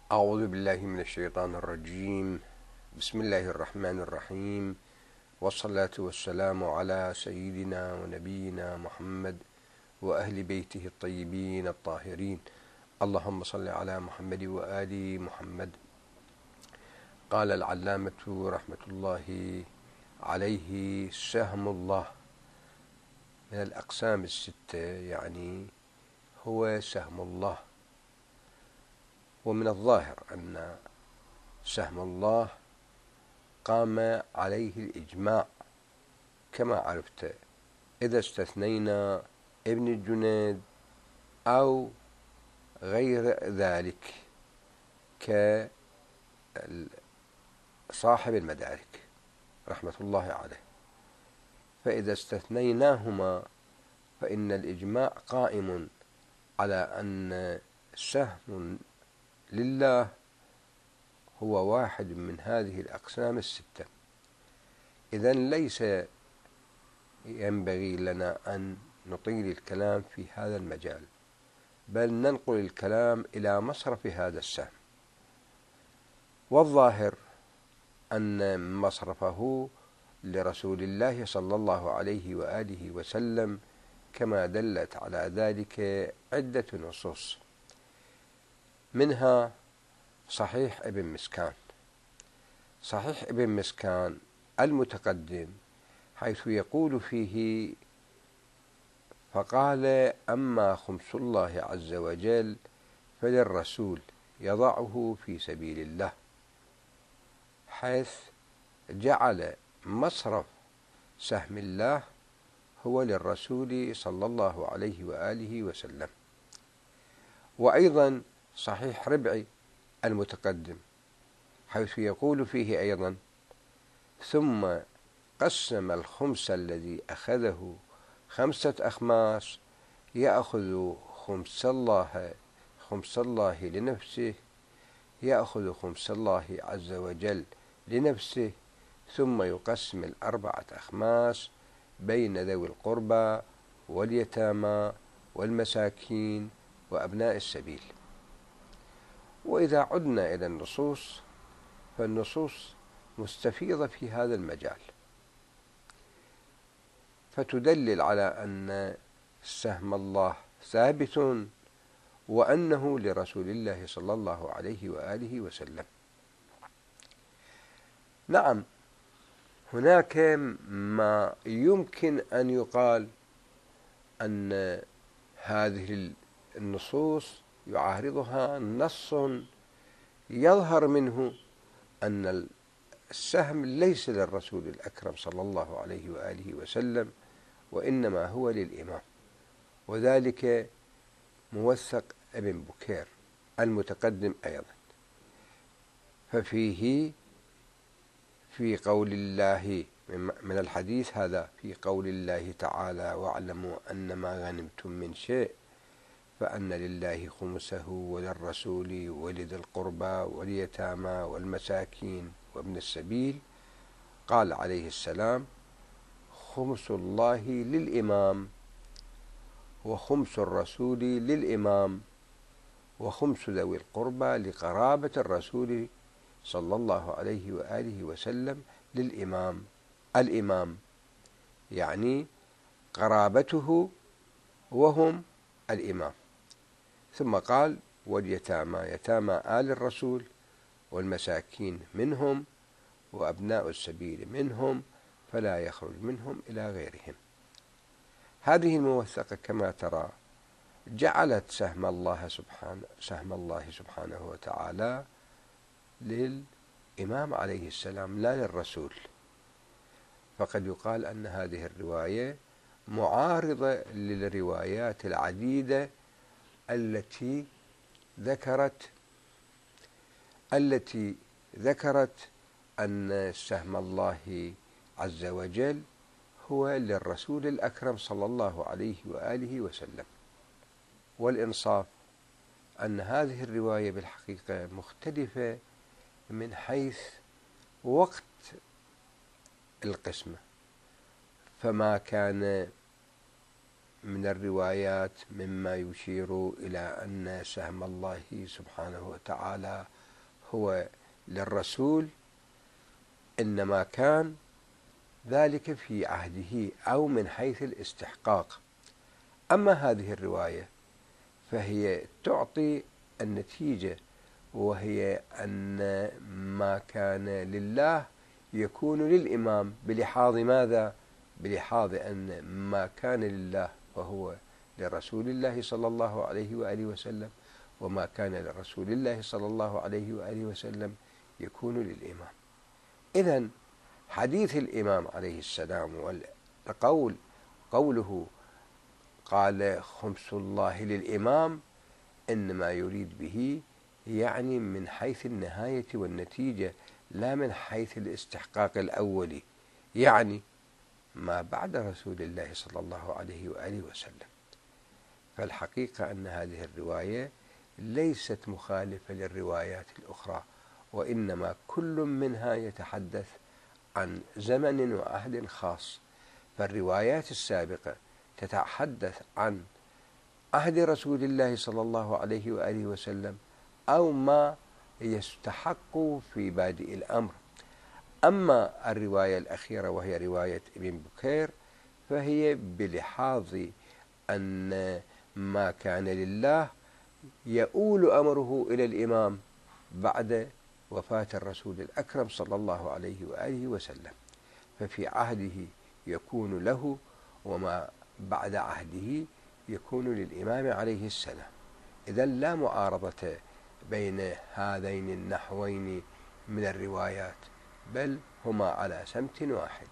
أعوذ بالله من الشيطان الرجيم. بسم الله الرحمن الرحيم، والصلاة والسلام على سيدنا ونبينا محمد وأهل بيته الطيبين الطاهرين. اللهم صل على محمد وآل محمد. قال العلامة رحمة الله عليه: سهم الله من الأقسام الستة، يعني هو سهم الله. ومن الظاهر أن سهم الله قام عليه الإجماع كما عرفت، إذا استثنينا ابن الجنيد أو غير ذلك كصاحب المدارك رحمة الله عليه. فإذا استثنيناهما فإن الإجماع قائم على أن سهم لله هو واحد من هذه الأقسام الستة. إذن ليس ينبغي لنا أن نطيل الكلام في هذا المجال، بل ننقل الكلام إلى مصرف هذا السهم. والظاهر أن مصرفه لرسول الله صلى الله عليه وآله وسلم، كما دلت على ذلك عدة نصوص، منها صحيح ابن مسكان. صحيح ابن مسكان المتقدم، حيث يقول فيه: فقال: أما خمس الله عز وجل فللرسول يضعه في سبيل الله، حيث جعل مصرف سهم الله هو للرسول صلى الله عليه وآله وسلم. وأيضا صحيح ربعي المتقدم، حيث يقول فيه أيضا: ثم قسم الخمس الذي أخذه 5 أخماس، يأخذ خمس الله لنفسه، يأخذ خمس الله عز وجل لنفسه، ثم يقسم 4 أخماس بين ذوي القربى واليتامى والمساكين وأبناء السبيل. وإذا عدنا إلى النصوص، فالنصوص مستفيضة في هذا المجال، فتدلل على أن سهم الله ثابت، وأنه لرسول الله صلى الله عليه وآله وسلم. نعم، هناك ما يمكن أن يقال أن هذه النصوص يعارضها نص يظهر منه أن السهم ليس للرسول الأكرم صلى الله عليه وآله وسلم، وإنما هو للإمام، وذلك موثق ابن بكير المتقدم أيضا. ففيه في قول الله من الحديث هذا، في قول الله تعالى: واعلموا أن ما غنمتم من شيء فأن لله خمسه وللرسول ولذي القربى واليتامى والمساكين وابن السبيل. قال عليه السلام: خمس الله للإمام، وخمس الرسول للإمام، وخمس ذوي القربى لقرابة الرسول صلى الله عليه وآله وسلم للإمام. الإمام يعني قرابته وهم الإمام. ثم قال: واليتامى، يتامى آل الرسول، والمساكين منهم، وأبناء السبيل منهم، فلا يخرج منهم إلى غيرهم. هذه الموثقة كما ترى جعلت سهم الله سبحانه وتعالى للإمام عليه السلام لا للرسول. فقد يقال أن هذه الرواية معارضة للروايات العديدة التي ذكرت أن سهم الله عز وجل هو للرسول الأكرم صلى الله عليه وآله وسلم. والإنصاف أن هذه الرواية بالحقيقة مختلفة من حيث وقت القسمة، فما كان من الروايات مما يشير إلى أن سهم الله سبحانه وتعالى هو للرسول، إنما كان ذلك في عهده أو من حيث الاستحقاق. أما هذه الرواية فهي تعطي النتيجة، وهي أن ما كان لله يكون للإمام، بلحاظ ماذا؟ بلحاظ أن ما كان لله فهو لرسول الله صلى الله عليه وآله وسلم، وما كان لرسول الله صلى الله عليه وآله وسلم يكون للإمام. إذن حديث الإمام عليه السلام قوله قال خمس الله للإمام، إنما يريد به يعني من حيث النهاية والنتيجة، لا من حيث الاستحقاق الأولي، يعني ما بعد رسول الله صلى الله عليه وآله وسلم. فالحقيقة أن هذه الرواية ليست مخالفة للروايات الأخرى، وإنما كل منها يتحدث عن زمن وعهد خاص. فالروايات السابقة تتحدث عن عهد رسول الله صلى الله عليه وآله وسلم أو ما يستحق في بادئ الأمر. أما الرواية الأخيرة وهي رواية ابن بكير فهي بلحاظ أن ما كان لله يؤول أمره إلى الإمام بعد وفاة الرسول الأكرم صلى الله عليه وآله وسلم، ففي عهده يكون له، وما بعد عهده يكون للإمام عليه السلام. إذن لا معارضة بين هذين النحوين من الروايات، بل هما على سمت واحد.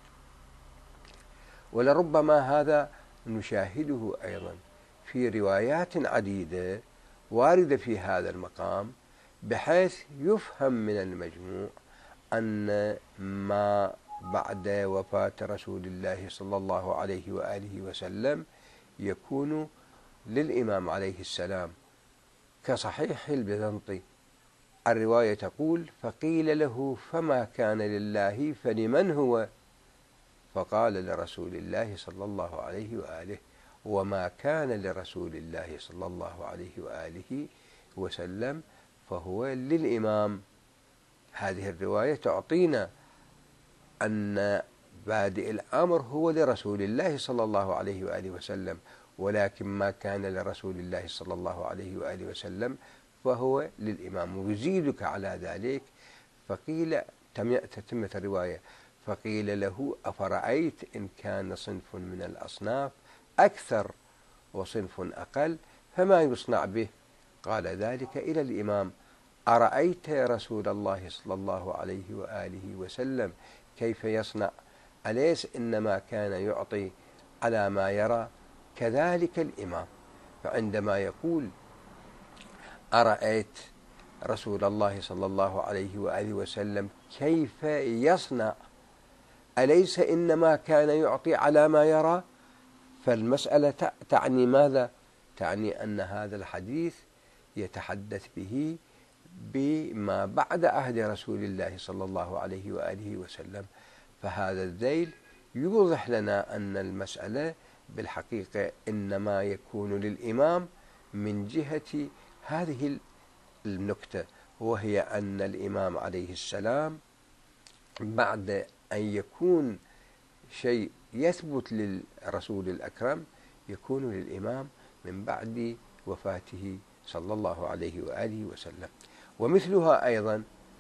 ولربما هذا نشاهده أيضا في روايات عديدة واردة في هذا المقام، بحيث يفهم من المجموع أن ما بعد وفاة رسول الله صلى الله عليه وآله وسلم يكون للإمام عليه السلام. كصحيح البيزنطي الرواية تقول: فقيل له فما كان لله فلمن هو؟ فقال: لرسول الله صلى الله عليه وآله. وما كان لرسول الله صلى الله عليه وآله وسلم فهو للإمام. هذه الرواية تعطينا أن بادئ الأمر هو لرسول الله صلى الله عليه وآله وسلم، ولكن ما كان لرسول الله صلى الله عليه وآله وسلم فهو للإمام. ويزيدك على ذلك فقيل، تتمة الرواية: فقيل له: أفرأيت إن كان صنف من الأصناف أكثر وصنف أقل فما يصنع به؟ قال: ذلك إلى الإمام. أرأيت يا رسول الله صلى الله عليه وآله وسلم كيف يصنع؟ أليس إنما كان يعطي على ما يرى؟ كذلك الإمام. فعندما يقول: أرأيت رسول الله صلى الله عليه وآله وسلم كيف يصنع، أليس إنما كان يعطي على ما يرى؟ فالمسألة تعني ماذا؟ تعني أن هذا الحديث يتحدث به بما بعد عهد رسول الله صلى الله عليه وآله وسلم. فهذا الذيل يوضح لنا أن المسألة بالحقيقة إنما يكون للإمام من جهة هذه النكتة، وهي أن الإمام عليه السلام بعد أن يكون شيء يثبت للرسول الأكرم يكون للإمام من بعد وفاته صلى الله عليه وآله وسلم. ومثلها أيضا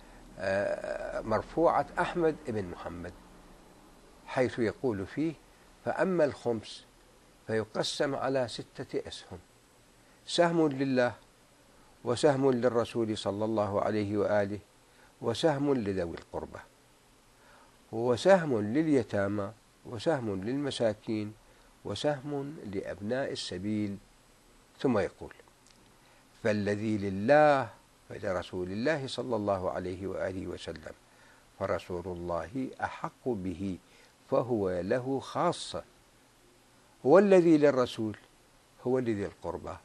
مرفوعة أحمد بن محمد، حيث يقول فيه: فأما الخمس فيقسم على 6 أسهم: سهم لله، وسهم للرسول صلى الله عليه وآله، وسهم لذوي القربى، وسهم لليتامى، وسهم للمساكين، وسهم لأبناء السبيل. ثم يقول: فالذي لله فلرسول الله صلى الله عليه وآله وسلم، فرسول الله أحق به فهو له خاصة، والذي للرسول هو لذي القربى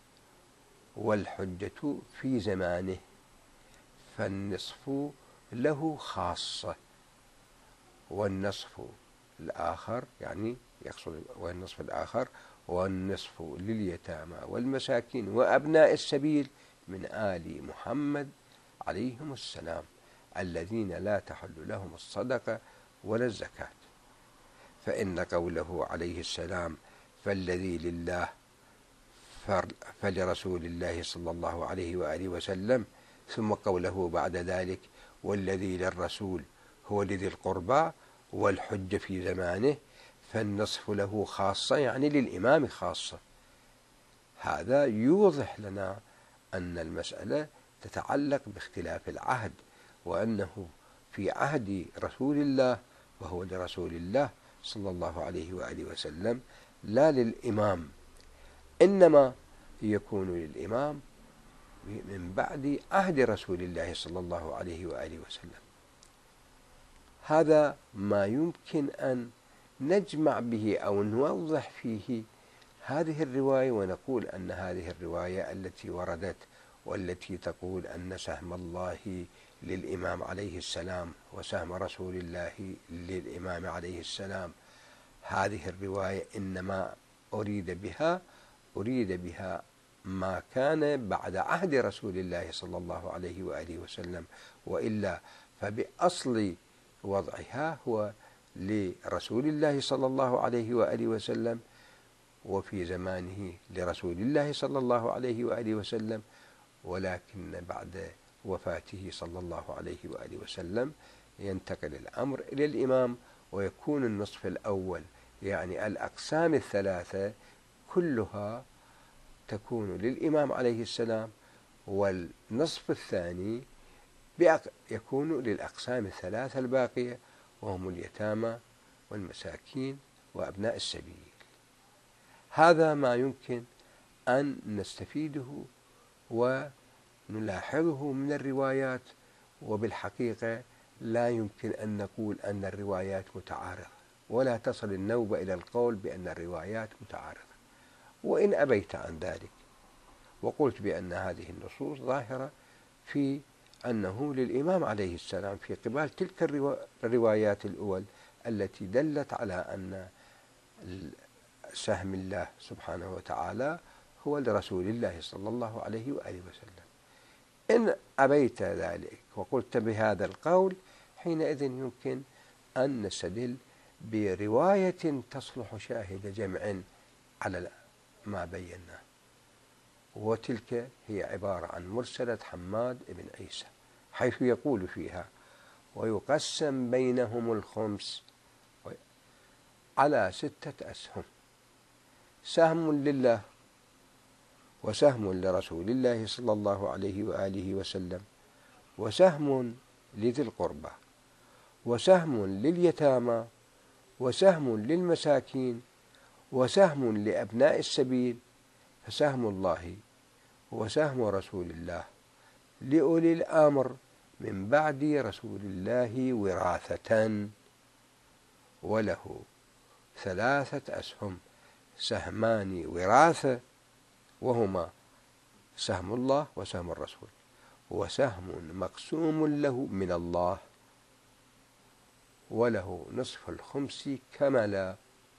والحجة في زمانه، فالنصف له خاصة، والنصف الآخر يعني يقصد والنصف الآخر والنصف لليتامى والمساكين وأبناء السبيل من آل محمد عليهم السلام الذين لا تحل لهم الصدقة ولا الزكاة. فإن قوله عليه السلام فالذي لله فلرسول الله صلى الله عليه وآله وسلم، ثم قوله بعد ذلك والذي للرسول هو لذي القربى والحج في زمانه، فالنصف له خاصة يعني للإمام خاصة. هذا يوضح لنا أن المسألة تتعلق باختلاف العهد، وأنه في عهد رسول الله وهو لرسول الله صلى الله عليه وآله وسلم لا للإمام، إنما يكون للإمام من بعد عهد رسول الله صلى الله عليه وآله وسلم. هذا ما يمكن أن نجمع به أو نوضح فيه هذه الرواية، ونقول أن هذه الرواية التي وردت والتي تقول أن سهم الله للإمام عليه السلام وسهم رسول الله للإمام عليه السلام، هذه الرواية إنما أريد بها ما كان بعد عهد رسول الله صلى الله عليه وآله وسلم، وإلا فبأصل وضعها هو لرسول الله صلى الله عليه وآله وسلم، وفي زمانه لرسول الله صلى الله عليه وآله وسلم، ولكن بعد وفاته صلى الله عليه وآله وسلم ينتقل الأمر إلى الإمام، ويكون النصف الأول يعني الأقسام الثلاثة كلها تكون للإمام عليه السلام، والنصف الثاني يكون للأقسام الثلاثة الباقية وهم اليتامى والمساكين وأبناء السبيل. هذا ما يمكن أن نستفيده ونلاحظه من الروايات، وبالحقيقة لا يمكن أن نقول أن الروايات متعارضة، ولا تصل النوبة إلى القول بأن الروايات متعارضة، وإن أبيت عن ذلك وقلت بأن هذه النصوص ظاهرة في أنه للإمام عليه السلام في قبال تلك الروايات الأول التي دلت على أن سهم الله سبحانه وتعالى هو لرسول الله صلى الله عليه وآله وسلم. إن أبيت ذلك وقلت بهذا القول، حينئذ يمكن أن نستدل برواية تصلح شاهد جمع على ما بيناه، وتلك هي عبارة عن مرسلة حماد بن عيسى، حيث يقول فيها ويقسم بينهم الخمس على 6 أسهم، سهم لله وسهم لرسول الله صلى الله عليه وآله وسلم وسهم لذي القربى وسهم لليتامى وسهم للمساكين وسهم لأبناء السبيل، فسهم الله وسهم رسول الله لأولي الأمر من بعد رسول الله وراثة، وله 3 أسهم، سهمان وراثة وهما سهم الله وسهم الرسول، وسهم مقسوم له من الله، وله نصف الخمس كملا،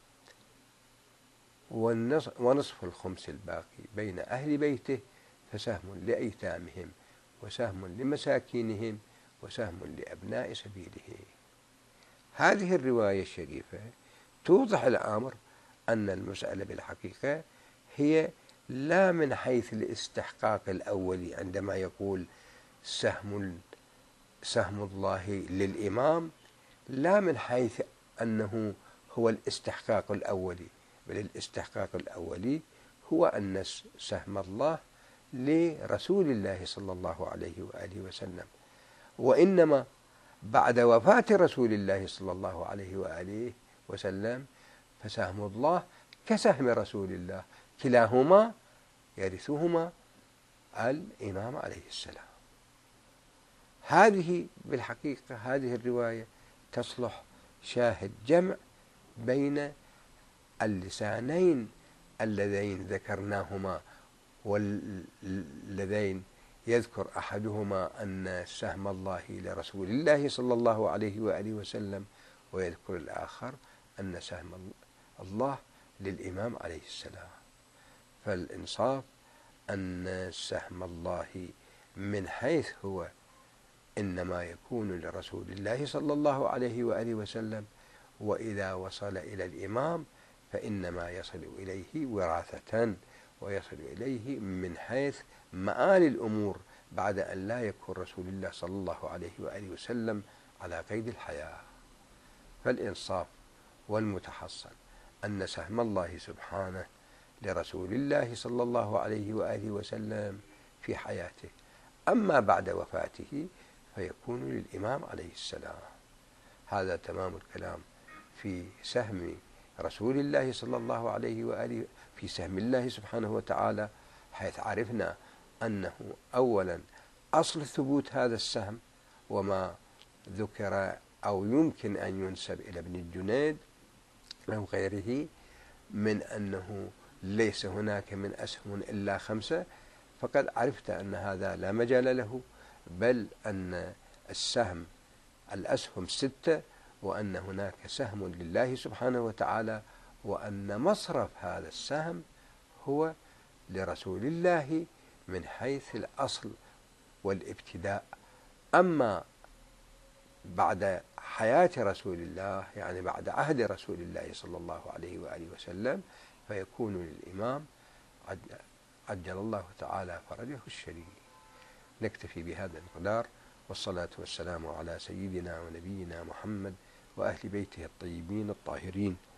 ونصف الخمس الباقي بين أهل بيته، فسهم لأيتامهم وسهم لمساكينهم وسهم لأبناء سبيله. هذه الرواية الشريفة توضح الأمر أن المسألة بالحقيقة هي لا من حيث الاستحقاق الأولي عندما يقول سهم الله للإمام، لا من حيث أنه هو الاستحقاق الأولي، بل الاستحقاق الأولي هو أن سهم الله لرسول الله صلى الله عليه وآله وسلم، وإنما بعد وفاة رسول الله صلى الله عليه وآله وسلم فسهم الله كسهم رسول الله، كلاهما يرثهما الإمام عليه السلام. هذه بالحقيقة هذه الرواية تصلح شاهد جمع بين اللسانين اللذين ذكرناهما، واللذين يذكر أحدهما أن سهم الله لرسول الله صلى الله عليه وآله وسلم، ويذكر الآخر أن سهم الله للإمام عليه السلام. فالإنصاف أن سهم الله من حيث هو إنما يكون لرسول الله صلى الله عليه وآله وسلم، وإذا وصل إلى الإمام فإنما يصل إليه وراثة، ويصل إليه من حيث مآل الأمور بعد أن لا يكون رسول الله صلى الله عليه وآله وسلم على قيد الحياة. فالإنصاف والمتحصن أن سهم الله سبحانه لرسول الله صلى الله عليه وآله وسلم في حياته، أما بعد وفاته فيكون للإمام عليه السلام. هذا تمام الكلام في سهم رسول الله صلى الله عليه وآله، في سهم الله سبحانه وتعالى، حيث عرفنا أنه أولا أصل ثبوت هذا السهم وما ذكر أو يمكن أن ينسب إلى ابن الجنيد أو غيره من أنه ليس هناك من أسهم إلا 5، فقد عرفت أن هذا لا مجال له، بل أن الأسهم 6، وأن هناك سهم لله سبحانه وتعالى، وأن مصرف هذا السهم هو لرسول الله من حيث الأصل والابتداء. أما بعد حياة رسول الله، يعني بعد عهد رسول الله صلى الله عليه وآله وسلم، فيكون للإمام عجل الله تعالى فرجه الشريف. نكتفي بهذا المقدار، والصلاة والسلام على سيدنا ونبينا محمد وأهل بيته الطيبين الطاهرين.